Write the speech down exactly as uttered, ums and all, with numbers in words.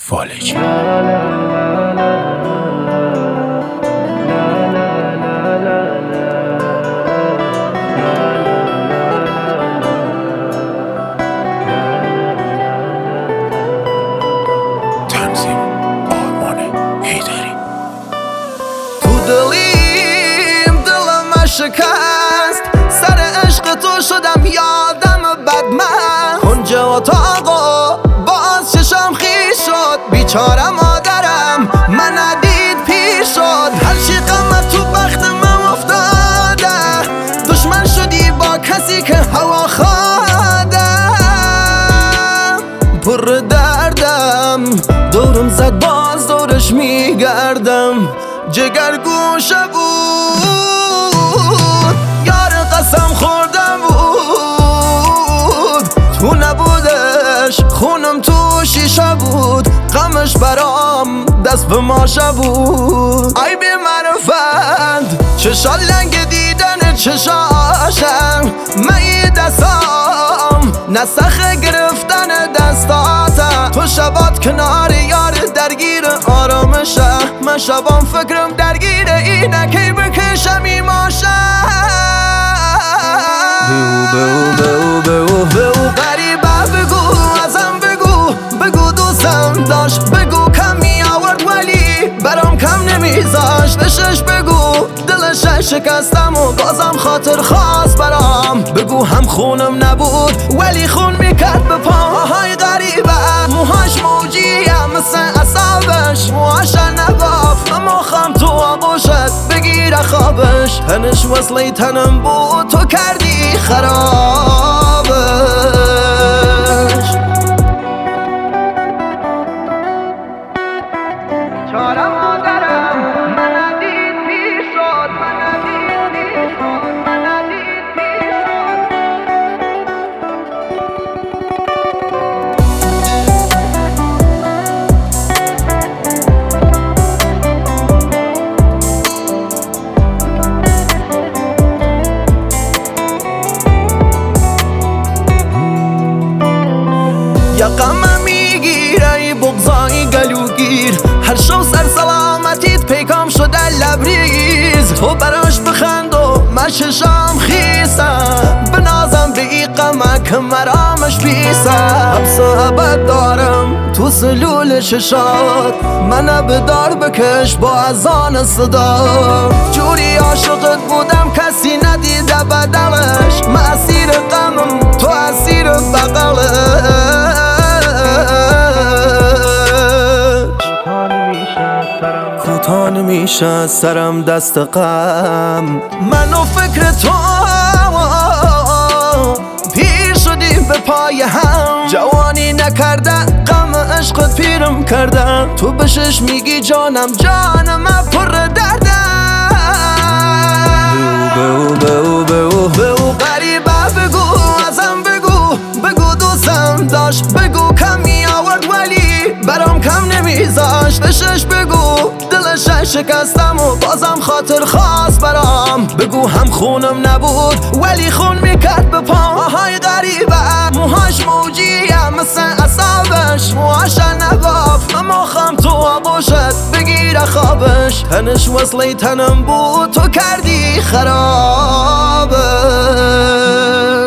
فالجی. تنظیم آرمان حیدری. تو دلیم دلم شکست، سر عشق تو شدم یادم بد من. کنج اتاقا باز چشم خیس شد، بیچاره مادرم من ندید پیر شد. هر چی غمت تو بخت من افتاده، دشمن شدی با کسی که هوا خواهدم. پر دردم دورم زد باز دورش میگردم، جگر گوشه بود یار قسم خوردم بود. تو نبودش خونم تو شیشه بود، غمش برام دست به ماشه بود. ای بی معرفت چشا لنگ دیدن چشاشم، من دستام نسخ گرفتن دستاتم. تو شبات کنار یار درگیر آرامشه، من شبام فکرم درگیر اینه کی بکشم ایماشه. بگو بگو بگو بگو غریبه بگو ازم بگو، بگو دوستم داشت بگو کم می آورد ولی برام کم نمیذاشت. بشش بگو دلش شکستم و بازم خاطر خواست برام. بگو هم خونم نبود ولی خون میکرد به پاهای غریبه. موهاش موجیه مثل اصابش، موهاش نباف اما خم تو آغوشت بگیر خوابش. تنش وصله تنم بود تو کردی خرابش. چاره مادرم من ندید پیر شد، من ندید پیر شد، من ندید پیر یا غمم میگیره ای بغضای گلوگیر، هر شو سر سلامتیت پیکام شده لبریز. تو براش بخند و من چشام خیسم، بنازم به ای غمه که مرامش پیسم. حبس ابد دارم تو سلول ششات، من بدار بکش با اذان صدا. جوری عاشقت بودم کسی ندیده بدلش، من اسیر غمم تو اسیر بغلش. کوتاه نمیشه سرم دست غم، من و فکر تو پیر شدیم به پای هم. جوانی نکرده غم عشقت پیرم کرده، تو بشش میگی جانم جانم پر دردم. بگو بگو بگو بگو غریبه بگو ازم بگو، بگو دوستم داشت بگو کم می آورد ولی برام کم نمیذاشت. بشش بگو دلش شکستم و بازم خاطر خواست برام. بگو هم خونم نبود ولی خون میکرد به پاهای غریبه. موهاش موجیه مثل اصابش، موهاش نباف اما خم تو آغوشت بگیر خوابش. تنش وصله تنم بود تو کردی خرابش.